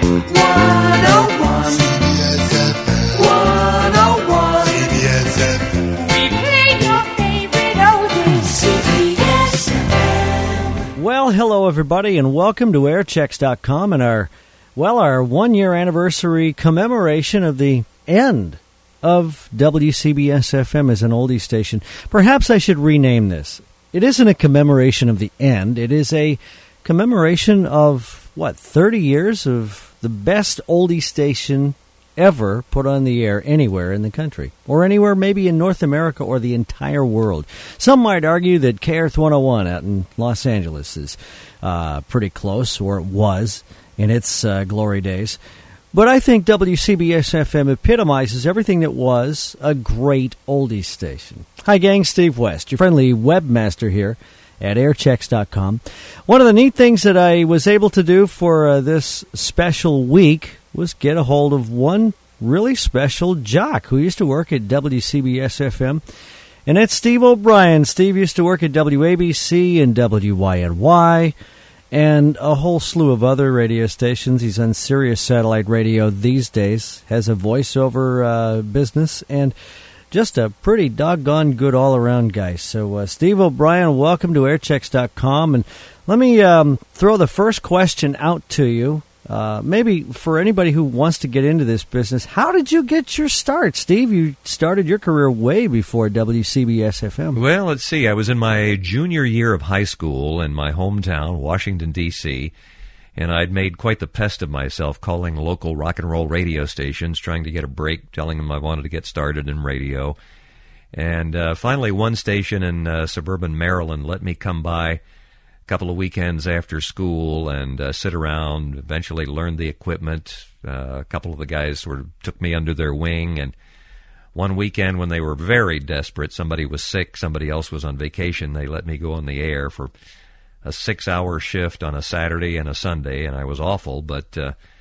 101. CBS FM 101. CBS FM. We play your favorite oldies. CBS FM. Well, hello everybody, and welcome to Airchecks.com and our 1-year anniversary commemoration of the end of WCBS FM as an oldie station. Perhaps I should rename this. It isn't a commemoration of the end. It is a commemoration of, 30 years of the best oldie station ever put on the air anywhere in the country, or anywhere maybe in North America or the entire world. Some might argue that KEarth 101 out in Los Angeles is pretty close, or it was in its glory days. But I think WCBS FM epitomizes everything that was a great oldie station. Hi, gang. Steve West, your friendly webmaster here at Airchecks.com. One of the neat things that I was able to do for this special week was get a hold of one really special jock who used to work at WCBS FM, and that's Steve O'Brien. Steve used to work at WABC and WYNY, and a whole slew of other radio stations. He's on Sirius Satellite Radio these days, has a voiceover business, and just a pretty doggone good all-around guy. So, Steve O'Brien, welcome to Airchecks.com, and let me throw the first question out to you. Maybe for anybody who wants to get into this business, how did you get your start, Steve? You started your career way before WCBS FM. Well, let's see. I was in my junior year of high school in my hometown, Washington, D.C., and I'd made quite the pest of myself calling local rock and roll radio stations, trying to get a break, telling them I wanted to get started in radio. And finally, one station in suburban Maryland let me come by couple of weekends after school and sit around, eventually learned the equipment. A couple of the guys sort of took me under their wing, and one weekend when they were very desperate, somebody was sick, somebody else was on vacation, they let me go on the air for a 6-hour shift on a Saturday and a Sunday, and I was awful, but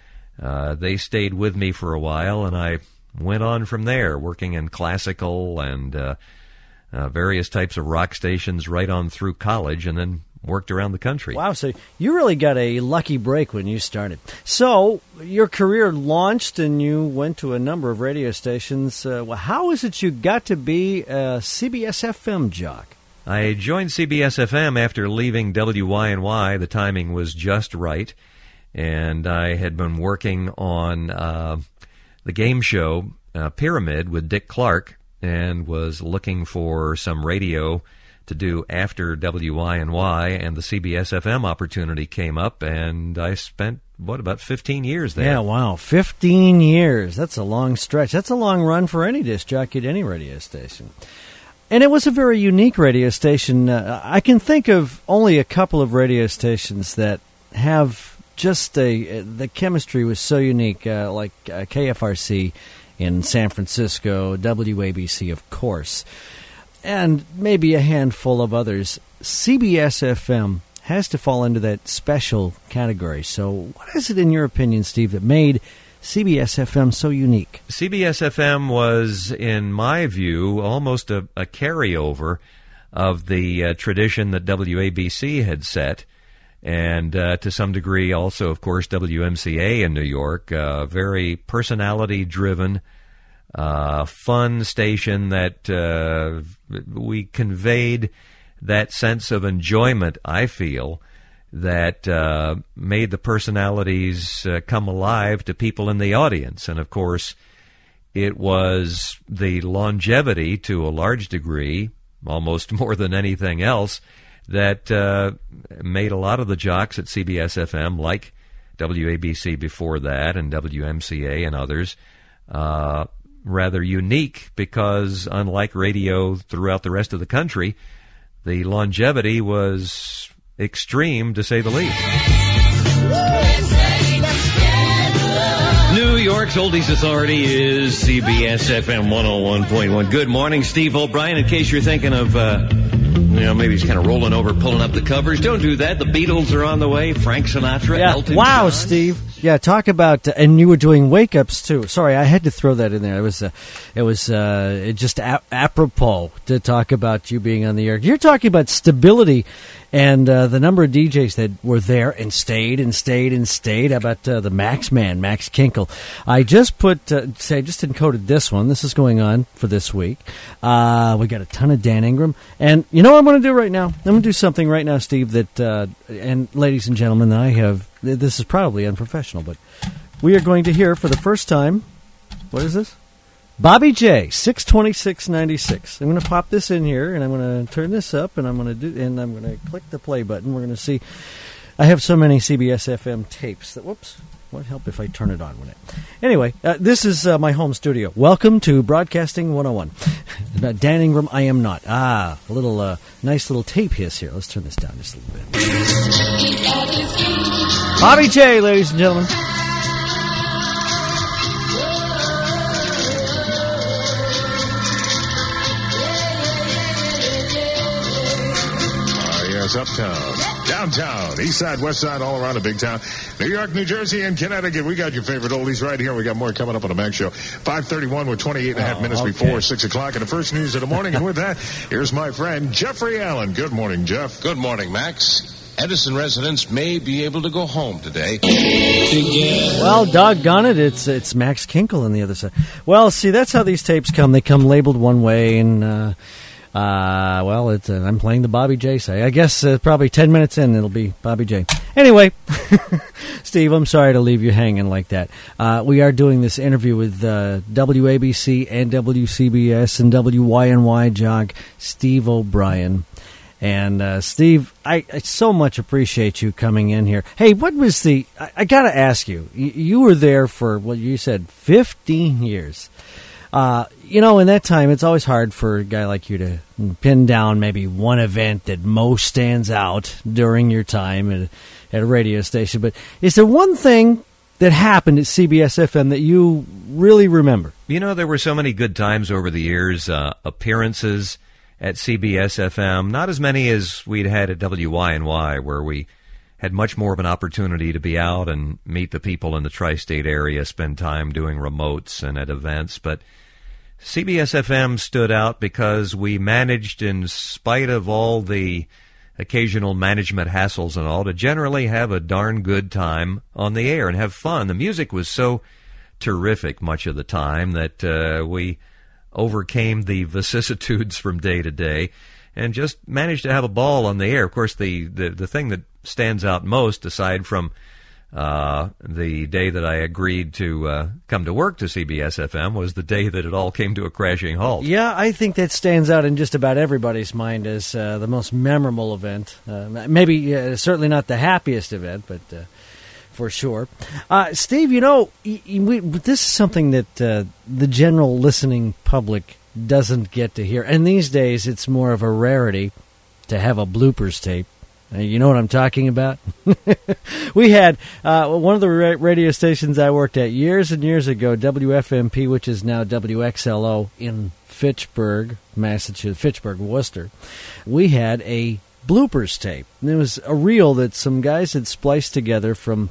they stayed with me for a while, and I went on from there, working in classical and various types of rock stations right on through college, and then worked around the country. Wow, so you really got a lucky break when you started. So your career launched and you went to a number of radio stations. How is it you got to be a CBS FM jock? I joined CBS FM after leaving WYNY. The timing was just right, and I had been working on the game show Pyramid with Dick Clark and was looking for some radio to do after WYNY, and the CBS FM opportunity came up, and I spent, about 15 years there. Yeah, wow, 15 years. That's a long stretch. That's a long run for any disc jockey at any radio station. And it was a very unique radio station. I can think of only a couple of radio stations that have just the chemistry was so unique, like KFRC in San Francisco, WABC, of course, and maybe a handful of others. CBS FM has to fall into that special category. So what is it, in your opinion, Steve, that made CBS FM so unique? CBS FM was, in my view, almost a carryover of the tradition that WABC had set, and to some degree also, of course, WMCA in New York, very personality-driven, fun station that we conveyed that sense of enjoyment, I feel, that made the personalities come alive to people in the audience. And, of course, it was the longevity, to a large degree, almost more than anything else, that made a lot of the jocks at CBS FM, like WABC before that and WMCA and others, rather unique, because unlike radio throughout the rest of the country, the longevity was extreme, to say the least. New York's Oldies Authority is CBS FM 101.1. Good morning, Steve O'Brien. In case you're thinking of, maybe he's kind of rolling over, pulling up the covers. Don't do that. The Beatles are on the way. Frank Sinatra, Elton John. Steve. Yeah, talk about, and you were doing wake-ups too. Sorry, I had to throw that in there. It was just apropos to talk about you being on the air. You're talking about stability And the number of DJs that were there and stayed. How about the Max Man, Max Kinkle? I just just encoded this one. This is going on for this week. We got a ton of Dan Ingram. And you know what I'm going to do right now? I'm going to do something right now, Steve, that, and ladies and gentlemen, this is probably unprofessional, but we are going to hear for the first time, what is this? Bobby J, 626.96. I'm going to pop this in here, and I'm going to turn this up, and I'm going to click the play button. We're going to see. I have so many CBS FM tapes that, whoops, what help if I turn it on? Anyway, this is my home studio. Welcome to Broadcasting 101. Dan Ingram, I am not. A little nice little tape hiss here. Let's turn this down just a little bit. Bobby J, ladies and gentlemen. Uptown, downtown, east side, west side, all around the big town. New York, New Jersey, and Connecticut. We got your favorite oldies right here. We got more coming up on the Max Show. 5:31 with 28 and a half minutes before 6 o'clock. And the first news of the morning. And with that, here's my friend Jeffrey Allen. Good morning, Jeff. Good morning, Max. Edison residents may be able to go home today. Well, doggone it, it's Max Kinkle on the other side. Well, see, that's how these tapes come. They come labeled one way, and I'm playing the Bobby J side. I guess probably 10 minutes in, it'll be Bobby J. Anyway, Steve, I'm sorry to leave you hanging like that. We are doing this interview with WABC and WCBS and WYNY jog Steve O'Brien. And, Steve, I so much appreciate you coming in here. Hey, what was I got to ask you. You were there for, you said 15 years. In that time, it's always hard for a guy like you to pin down maybe one event that most stands out during your time at a radio station. But is there one thing that happened at CBS FM that you really remember? There were so many good times over the years, appearances at CBS FM, not as many as we'd had at WYNY, where we had much more of an opportunity to be out and meet the people in the tri-state area, spend time doing remotes and at events. But CBS FM stood out because we managed, in spite of all the occasional management hassles and all, to generally have a darn good time on the air and have fun. The music was so terrific much of the time that we overcame the vicissitudes from day to day and just managed to have a ball on the air. Of course, the thing that stands out most, aside from the day that I agreed to come to work to CBS FM, was the day that it all came to a crashing halt. Yeah, I think that stands out in just about everybody's mind as the most memorable event. Maybe certainly not the happiest event, but for sure. Steve, this is something that the general listening public doesn't get to hear. And these days, it's more of a rarity to have a bloopers tape. You know what I'm talking about? We had one of the radio stations I worked at years and years ago, WFMP, which is now WXLO in Fitchburg, Massachusetts, Fitchburg, Worcester. We had a bloopers tape. And it was a reel that some guys had spliced together from,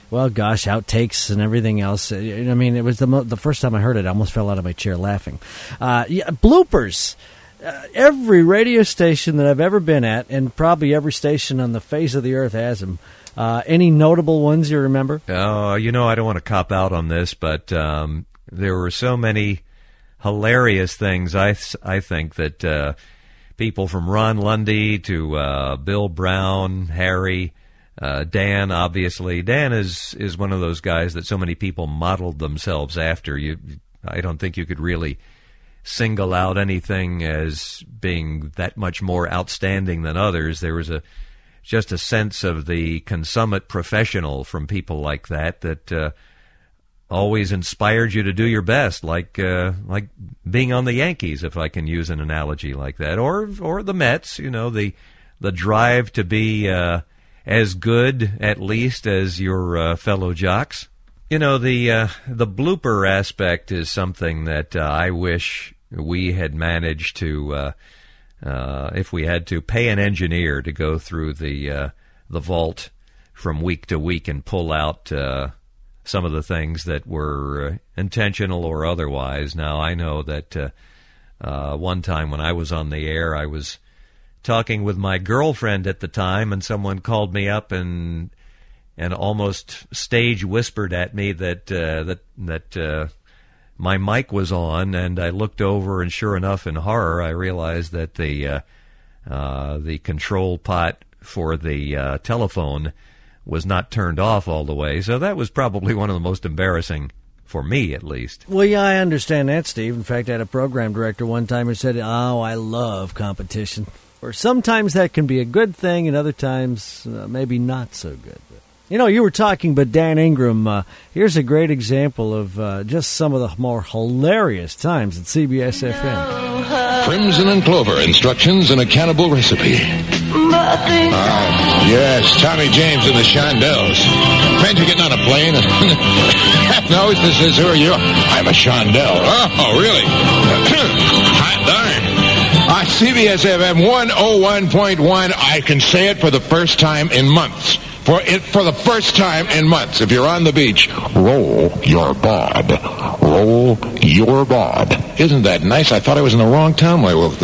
outtakes and everything else. I mean, it was the first time I heard it, I almost fell out of my chair laughing. Bloopers. Every radio station that I've ever been at, and probably every station on the face of the earth has them. Any notable ones you remember? I don't want to cop out on this, but there were so many hilarious things, I think, that people from Ron Lundy to Bill Brown, Harry, Dan, obviously. Dan is one of those guys that so many people modeled themselves after. I don't think you could really single out anything as being that much more outstanding than others. There was just a sense of the consummate professional from people like that always inspired you to do your best, like being on the Yankees, if I can use an analogy like that, or the Mets. The drive to be as good, at least, as your fellow jocks. The blooper aspect is something that I wish we had managed to, if we had to, pay an engineer to go through the vault from week to week and pull out some of the things that were intentional or otherwise. Now, I know that one time when I was on the air, I was talking with my girlfriend at the time, and someone called me up and almost stage whispered at me that my mic was on, and I looked over, and sure enough, in horror, I realized that the control pot for the telephone was not turned off all the way. So that was probably one of the most embarrassing, for me at least. Well, yeah, I understand that, Steve. In fact, I had a program director one time who said, "Oh, I love competition." Or sometimes that can be a good thing, and other times maybe not so good. You were talking about Dan Ingram. Here's a great example of just some of the more hilarious times at CBS FM. Crimson and clover instructions and a cannibal recipe. Yes, Tommy James and the Shondells. Imagine getting on a plane and... No, this is, who are you? I'm a Shondell. Oh, really? Hot darn. CBS FM 101.1, I can say it for the first time in months. For the first time in months, if you're on the beach, roll your bod. Roll your bod. Isn't that nice? I thought I was in the wrong town.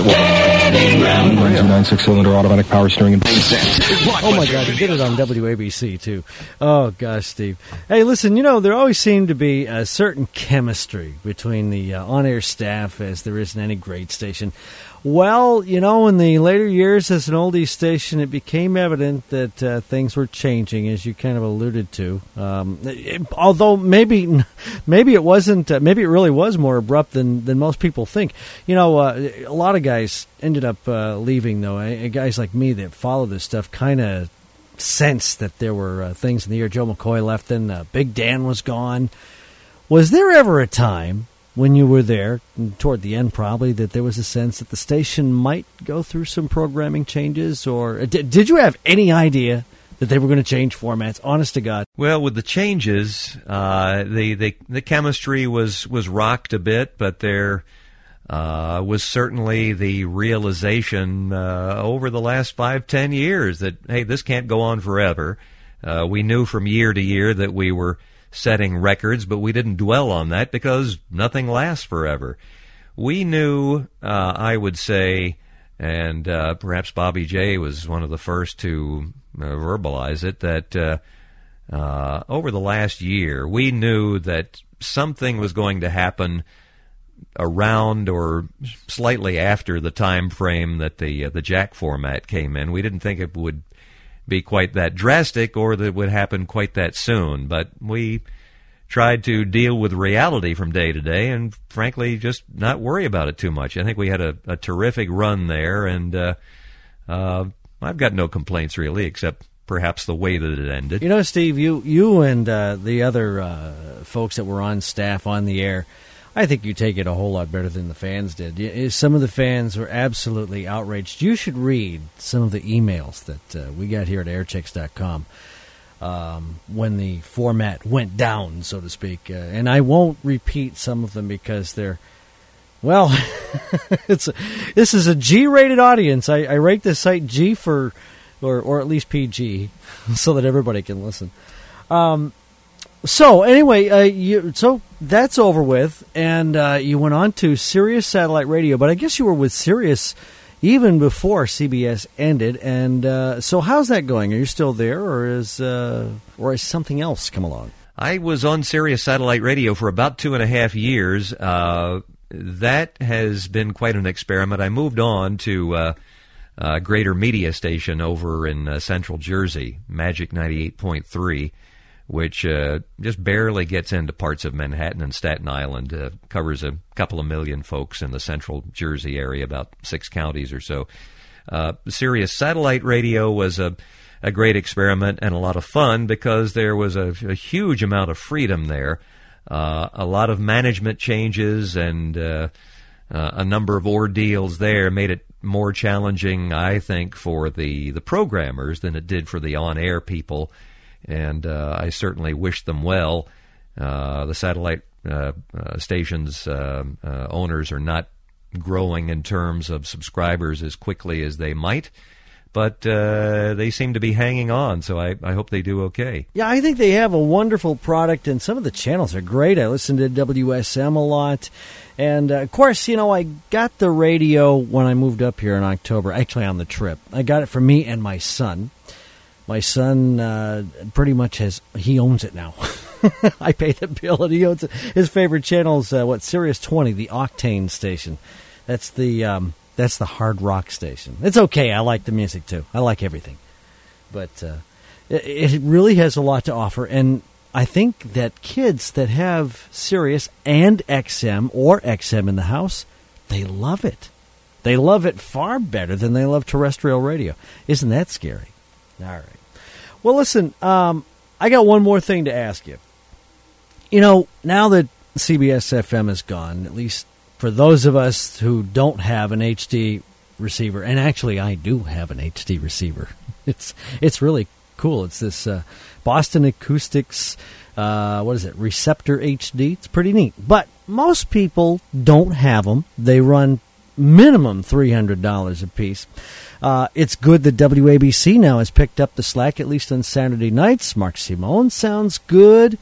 9-6-cylinder automatic power steering. Oh, my God, you did it on WABC, too. Oh, gosh, Steve. Hey, listen, there always seemed to be a certain chemistry between the on-air staff, as there is in any great station. Well, in the later years as an oldies station, it became evident that things were changing, as you kind of alluded to. Although maybe it wasn't. Maybe it really was more abrupt than most people think. A lot of guys ended up leaving, though. Guys like me that follow this stuff kind of sensed that there were things in the air. Joe McCoy left, then Big Dan was gone. Was there ever a time, when you were there, toward the end probably, that there was a sense that the station might go through some programming changes? Or did you have any idea that they were going to change formats, honest to God? Well, with the changes, the chemistry was rocked a bit, but there was certainly the realization over the last 5-10 years that, hey, this can't go on forever. We knew from year to year that we were setting records, but we didn't dwell on that because nothing lasts forever. We knew, I would say, and perhaps Bobby J was one of the first to verbalize it, that over the last year, we knew that something was going to happen around or slightly after the time frame that the jack format came in. We didn't think it would be quite that drastic or that it would happen quite that soon, but we tried to deal with reality from day to day and frankly just not worry about it too much. I think we had a terrific run there, and I've got no complaints really, except perhaps the way that it ended. Steve, you and the other folks that were on staff on the air, I think you take it a whole lot better than the fans did. Some of the fans were absolutely outraged. You should read some of the emails that we got here at airchecks.com when the format went down, so to speak. And I won't repeat some of them because they're, well, this is a G-rated audience. I rate this site G for, or at least PG, so that everybody can listen. So anyway, so that's over with, and you went on to Sirius Satellite Radio, but I guess you were with Sirius even before CBS ended. And so how's that going? Are you still there, or has something else come along? I was on Sirius Satellite Radio for about 2.5 years. That has been quite an experiment. I moved on to a greater media station over in central Jersey, Magic 98.3. which just barely gets into parts of Manhattan and Staten Island, covers a couple of million folks in the central Jersey area, about 6 counties or so. Sirius Satellite Radio was a great experiment and a lot of fun because there was a huge amount of freedom there, a lot of management changes and a number of ordeals there made it more challenging, I think, for the programmers than it did for the on-air people. And I certainly wish them well. The satellite stations owners are not growing in terms of subscribers as quickly as they might, but they seem to be hanging on, so I hope they do okay. Yeah, I think they have a wonderful product, and some of the channels are great. I listen to WSM a lot. And, of course, I got the radio when I moved up here in October, actually on the trip. I got it for me and my son. My son pretty much he owns it now. I pay the bill, and he owns it. His favorite channel is, Sirius 20, the Octane station. That's the hard rock station. It's okay. I like the music, too. I like everything. But it really has a lot to offer, and I think that kids that have Sirius and XM or XM in the house, they love it. They love it far better than they love terrestrial radio. Isn't that scary? All right. Well, listen, I got one more thing to ask you. Now that CBS FM is gone, at least for those of us who don't have an HD receiver, and actually I do have an HD receiver. It's really cool. It's this Boston Acoustics, Receptor HD. It's pretty neat. But most people don't have them. They run minimum $300 a piece. It's good that WABC now has picked up the slack, at least on Saturday nights. Mark Simone sounds good.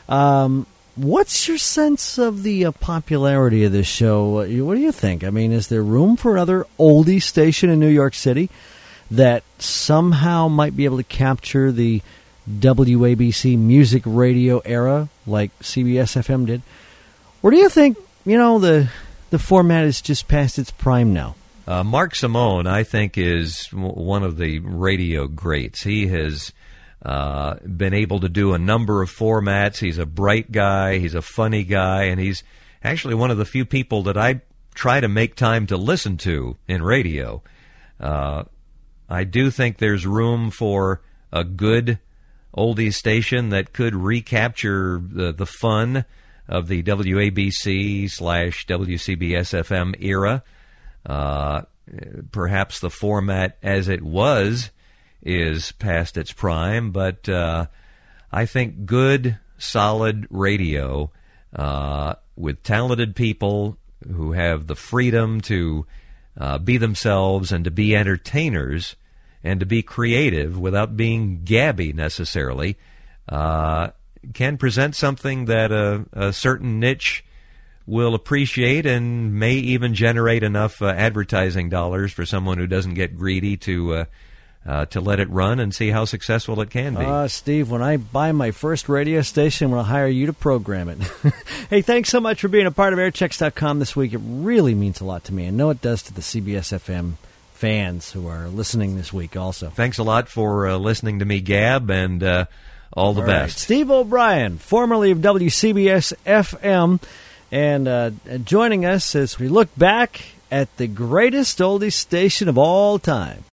What's your sense of the popularity of this show? What do you think? I mean, is there room for another oldie station in New York City that somehow might be able to capture the WABC music radio era like CBS FM did? Or do you think, the format is just past its prime now? Mark Simone, I think, is one of the radio greats. He has been able to do a number of formats. He's a bright guy. He's a funny guy. And he's actually one of the few people that I try to make time to listen to in radio. I do think there's room for a good oldies station that could recapture the fun of the WABC/WCBS-FM era. Perhaps the format as it was is past its prime, but I think good, solid radio with talented people who have the freedom to be themselves and to be entertainers and to be creative without being gabby necessarily, can present something that a certain niche will appreciate and may even generate enough advertising dollars for someone who doesn't get greedy to let it run and see how successful it can be. Steve, when I buy my first radio station, I'm going to hire you to program it. Hey, thanks so much for being a part of airchecks.com this week. It really means a lot to me. I know it does to the CBS FM fans who are listening this week also. Thanks a lot for listening to me gab, and all the best. Steve O'Brien, formerly of WCBS FM, and joining us as we look back at the greatest oldies station of all time.